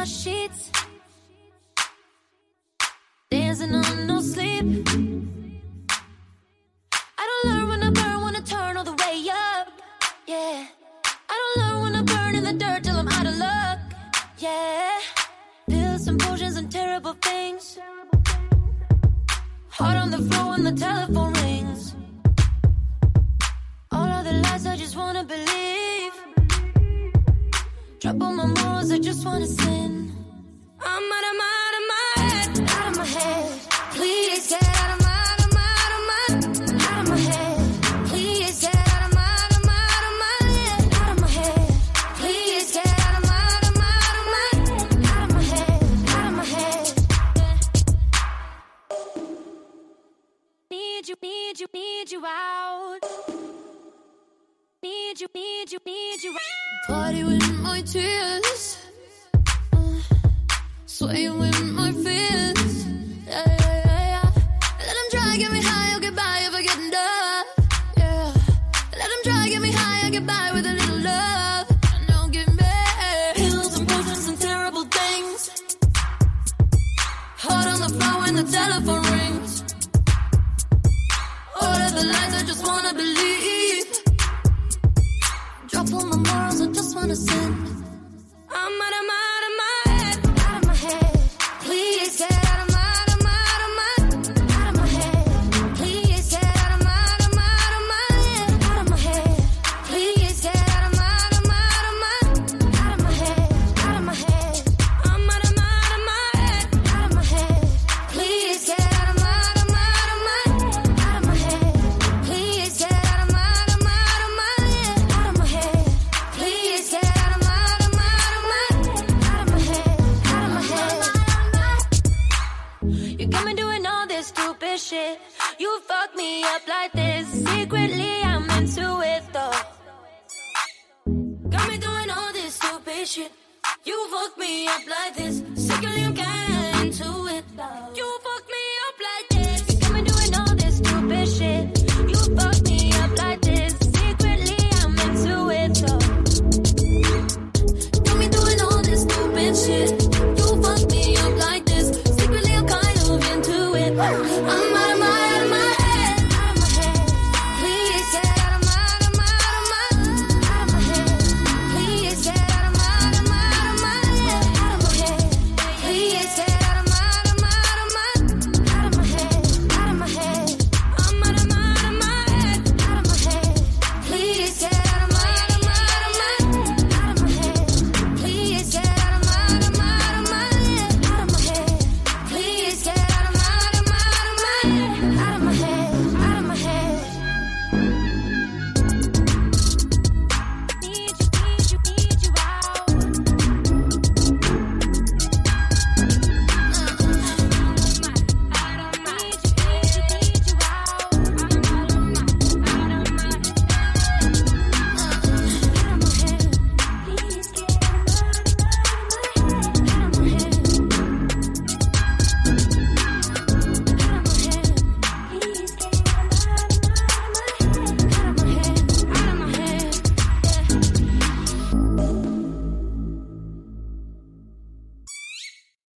my sheets, dancing on no sleep. I don't learn when I burn, wanna turn all the way up. Yeah, I don't learn when I burn in the dirt till I'm out of luck. Yeah, pills and potions and terrible things. Heart on the floor when the telephone rings. All of the lies I just wanna believe. Drop all my morals, I just wanna sin. I'm out of my head, out of my head. Please get out of my head. Please get out of my head, out of my head. Please get out of my head, out of my head, out of my head. Need you out. Need you out. Party with my tears, sway with my fears. Yeah. Let them try, get me high, I'll get by if I get enough. Yeah. Let them try, get me high, I'll get by with a little love. Now give me pills and potions and terrible things. Heart on the floor when the telephone rings. All of the lies I just wanna believe. Drop all my morals, I just wanna sin. I'm out of my head, out of my head. Please get out of my head, out of my head. Please get out of my head, out of my head. Please get out of my head, out of my head, out of my head. I'm out of my head, out of my head. Please get out of my head, out of my head. Please get out of my head, out of my head. Please get out of my head, out of my head. You got me doing all this stupid shit. You fuck me up like this. Secretly I'm into it though. Got me doing all this stupid shit. You fuck me up like this. Secretly I'm kinda into it though.